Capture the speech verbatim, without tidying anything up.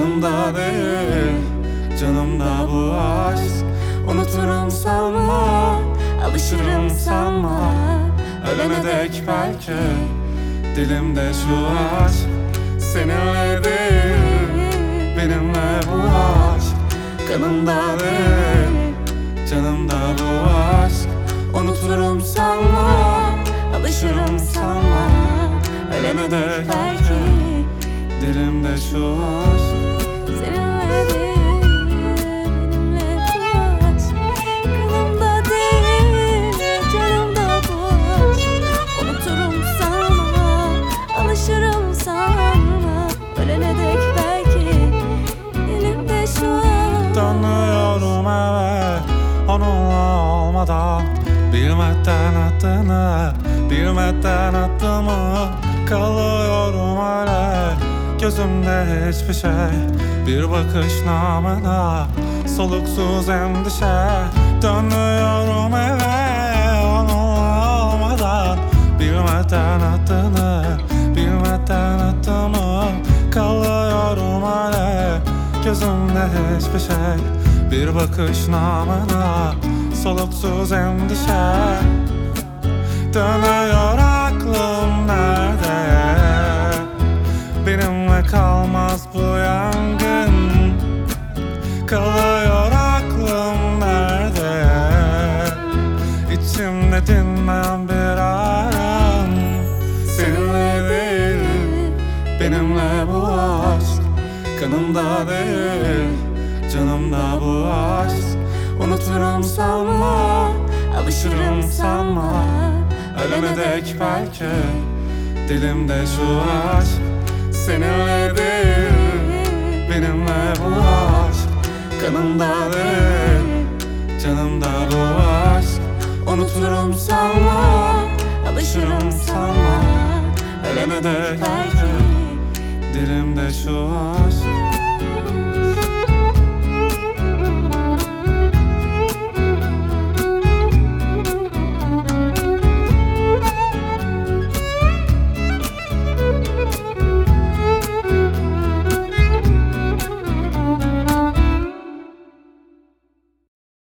Kanımda değil, canımda bu aşk. Unuturum sanma, alışırım sanma. Ölene dek belki dilimde şu aşk. Seninle değil, benimle bu aşk. Kanımda değil, canımda bu aşk. Unuturum sanma, alışırım sanma. Ölene dek belki dilimde şu aşk. Seninle değil, benimle bu aşk. Kanımda değil, canımda bu aşk. Unuturum sanma, alışırım sanma. Ölene dek belki dilimde şu aşk. Dönüyorum eve onunla olmadan, bilmeden adını, bilmeden adımı. Kalıyorum öyle gözümde hiçbir şey. Bir bakış namına soluksuz endişe. Dönüyorum eve onunla olmadan, bilmeden adını, bilmeden adımı. Kalıyorum öyle gözümde hiçbir şey. Bir bakış namına soluksuz endişe. Dönüyor aklım nerede? Benimle kalmaz bu yangın. Kalıyor aklım nerede? İçimde dinmeyen bir aram. Seninle değil, benimle bu aşk. Kanımda değil, canımda bu aşk. Unuturum sanma, alışırım sanma. Ölene dek belki dilimde şu aşk. Seninle değil, benimle bu aşk. Kanımda değil, canımda bu aşk. Unuturum sanma, alışırım sanma. Ölene dek belki dilimde şu aşk.